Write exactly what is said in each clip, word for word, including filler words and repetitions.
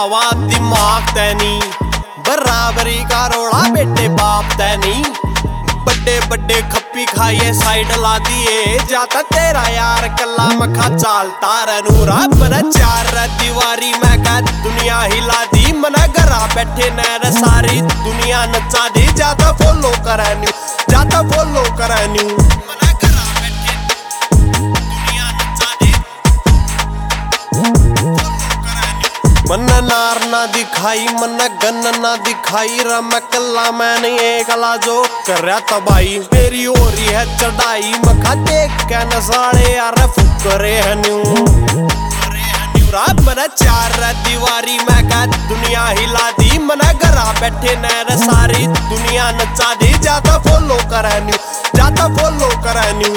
अलावा दिमाग तैनी बराबरी का रोड़ा बेटे बाप तैनी बड़े बड़े खप्पी खाइए साइड ला दिए जाता तेरा यार कल्ला मखा चालता रनूरा मना चार दीवारी मैं कह दुनिया हिला दी मना घरा बैठे नैर सारी दुनिया नचा दी जाता फॉलो करन्यू जाता फॉलो करन्यू मना घरा बैठे दुनिया नचा दी मन नार ना दिखाई मन गन ना दिखाई रम कल्ला मैंने एकला जो कर रहा तबाही मेरी हो रही है चढ़ाई मखा देख के नसाड़े यार फुकरे है न्यू रात मना चार दीवारी मैं कह दुनिया हिला दी मना घरा बैठे नैर सारी दुनिया नचा दी जाता फॉलो करन्यू जाता फॉलो करन्यू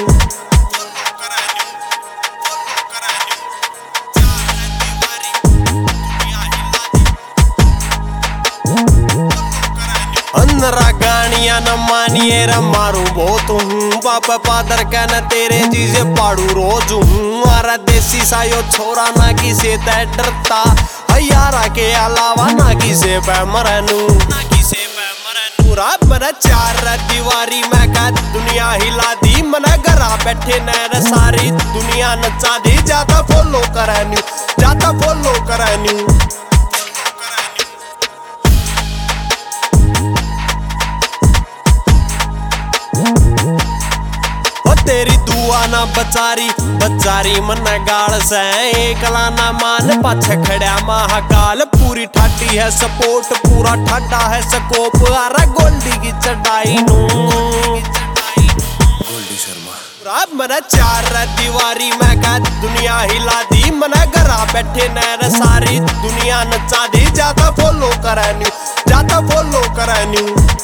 अंदरा गानिया न मानिए रे मारू बहुत हूँ बाप पादर कहना तेरे चीजे पाड़ू रोज हूँ अरे देसी सायो छोरा ना किसे तै डरता यारा के अलावा ना किसे पे मरनू ना किसे पे मरनू रात मना चार दीवारी मैं कह दुनिया हिला दी मना घरा बैठे नैर सारी दुनिया नचा दी जाता फॉलो करन्यू जाता फॉलो करन्यू तेरी दुआ ना बचारी बचारी मन गाल से एकला ना मान पाछे खड़ा महाकाल पूरी ठाटी है सपोर्ट पूरा ठाडा है स्कोप आरा गोल्डी की चढ़ाई नू गोल्डी शर्मा रात मना चार दीवारी मैं कह दुनिया हिला दी मना घरा बैठे नैर सारी दुनिया नचा दी जाता फॉलो करन्यू जाता फॉलो करन्यू।